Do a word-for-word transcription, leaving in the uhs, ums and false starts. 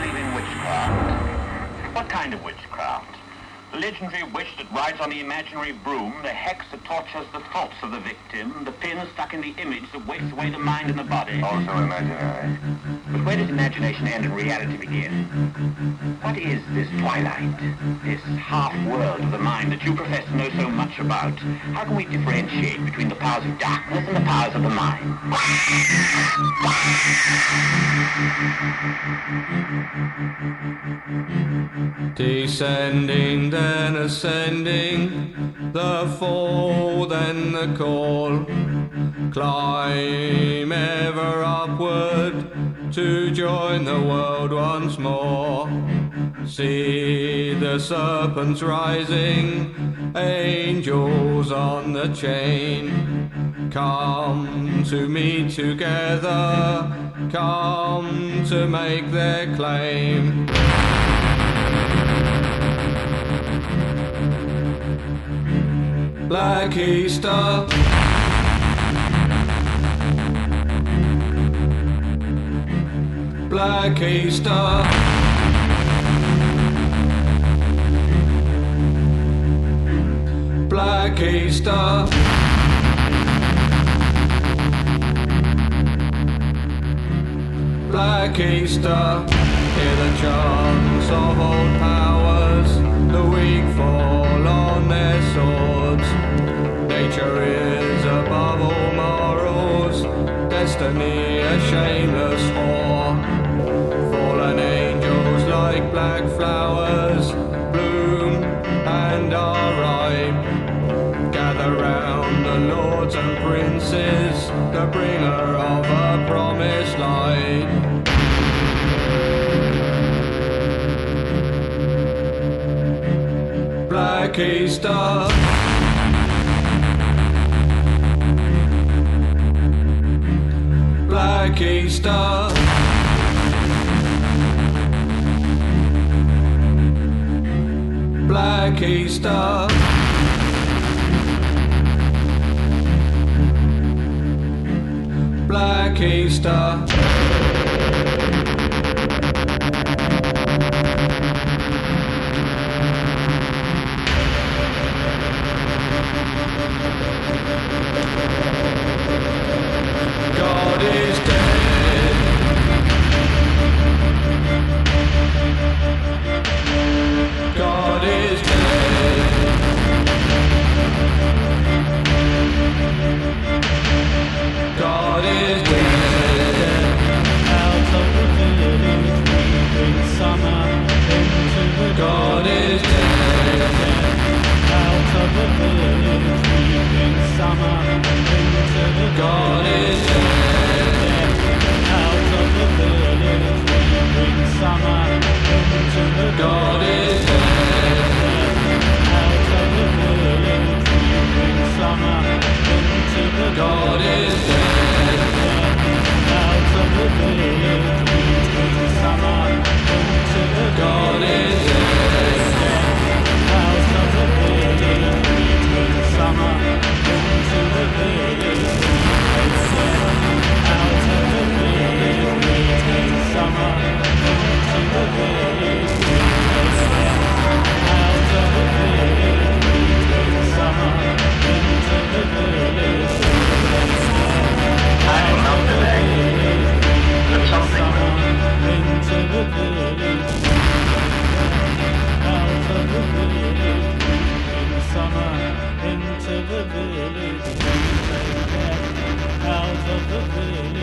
believe in witchcraft. What kind of witchcraft? The legendary witch that rides on the imaginary broom, the hex that tortures the thoughts of the victim, the pin stuck in the image that wastes away the mind and the body. Also imaginary. But where does imagination end and reality begin? What is this twilight, this half-world of the mind that you profess to know so much about? How can we differentiate between the powers of darkness and the powers of the mind? Descending, then ascending, the fall, then the call. Climb ever upward to join the world once more. See the serpents rising, angels on the chain. Come to meet together, come to make their claim. Black Easter, Black Easter, Black Easter, Black Easter. Hear the chants of old powers, the weak fall on their swords. Nature is above all morals, destiny a shameless whore. Fallen angels like black flowers bloom and are ripe. Gather round the lords and princes, the bringer of a promised light. Black Easter, Black Easter, Black Easter, Black Easter. God is dead. God is dead. God is dead. Out of the village we bring summer into the God is dead. Out of the village we bring summer into the God is dead. Out of the village we bring summer into the God is dead. Out of the village we bring summer into the God is dead. Out of the village we bring summer into the God is dead. Out of the village we bring summer into the village. Out of the village we bring summer into the village. Out of the village we bring summer into the village. I will not delay. But something Into the village. Out of the village in summer. Into the village. Out of the village.